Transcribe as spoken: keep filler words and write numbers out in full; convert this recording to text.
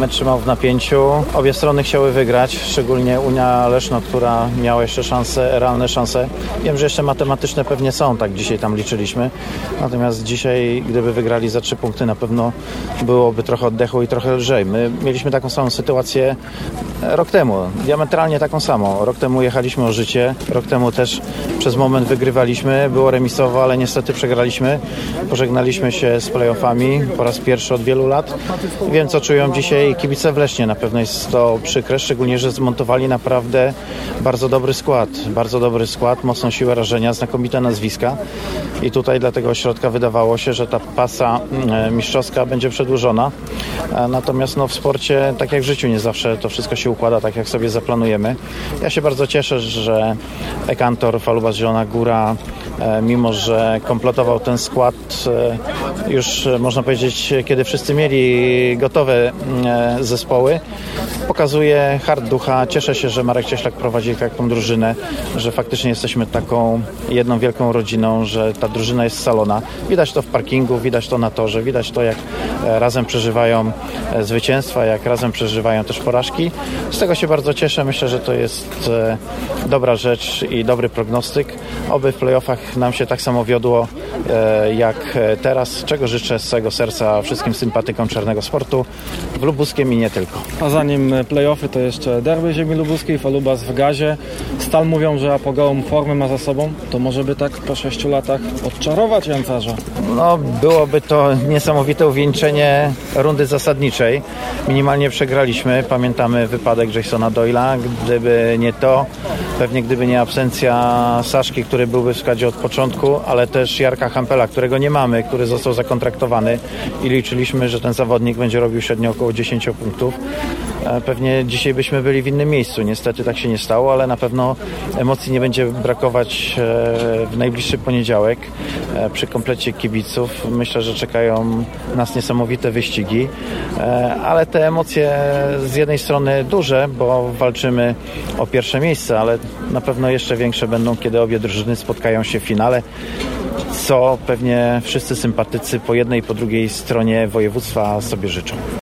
mecz trzymał w napięciu. Obie strony chciały wygrać, szczególnie Unia Leszno, która miała jeszcze szanse, realne szanse. Wiem, że jeszcze matematyczne pewnie są, tak dzisiaj tam liczyliśmy. Natomiast dzisiaj, gdyby wygrali za trzy punkty, na pewno byłoby trochę oddechu i trochę lżej. My mieliśmy taką samą sytuację rok temu, diametralnie taką samą. Rok temu jechaliśmy o życie, rok temu też przez moment wygrywaliśmy, było remisowo, ale niestety przegraliśmy. Pożegnaliśmy się z play-offami po raz pierwszy od wielu lat. Wiem, co czują dzisiaj kibice w Lesznie. Na pewno jest to przykre, szczególnie, że zmontowali naprawdę bardzo dobry skład. Bardzo dobry skład, mocną siłę rażenia, znakomite nazwiska. I tutaj dla tego ośrodka wydawało się, że ta pasa mistrzowska będzie przedłużona. Natomiast no, w sporcie, tak jak w życiu, nie zawsze to wszystko się układa tak, jak sobie zaplanujemy. Ja się bardzo cieszę, że Ekantor, Falubas Zielona Góra, mimo że kompletował ten skład już, można powiedzieć, kiedy wszyscy mieli gotowe zespoły, pokazuje hart ducha. Cieszę się, że Marek Cieślak prowadzi taką drużynę, że faktycznie jesteśmy taką jedną wielką rodziną, że ta drużyna jest salona. Widać to w parkingu, widać to na torze, widać to, jak razem przeżywają zwycięstwa, jak razem przeżywają też porażki. Z tego się bardzo cieszę. Myślę, że to jest dobra rzecz i dobry prognostyk. Oby w play-offach nam się tak samo wiodło jak teraz, czego życzę z całego serca wszystkim sympatykom czarnego sportu w Lubuskiem i nie tylko. A zanim play-offy, to jeszcze derby ziemi lubuskiej, Falubas w gazie. Stal mówią, że apogeum formy ma za sobą. To może by tak po sześciu latach odczarować Jancarza? No, byłoby to niesamowite uwieńczenie rundy zasadniczej. Minimalnie przegraliśmy. Pamiętamy wypadek Jasona Doyla. Gdyby nie to, pewnie gdyby nie absencja Saszki, który byłby w składzie od początku, ale też Jarka Hampela, którego nie mamy, który został zakontraktowany i liczyliśmy, że ten zawodnik będzie robił średnio około dziesięć punktów. Pewnie dzisiaj byśmy byli w innym miejscu. Niestety tak się nie stało, ale na pewno emocji nie będzie brakować w najbliższy poniedziałek przy komplecie kibiców. Myślę, że czekają nas niesamowite wyścigi, ale te emocje z jednej strony duże, bo walczymy o pierwsze miejsce, ale na pewno jeszcze większe będą, kiedy obie drużyny spotkają się w finale, co pewnie wszyscy sympatycy po jednej i po drugiej stronie województwa sobie życzą.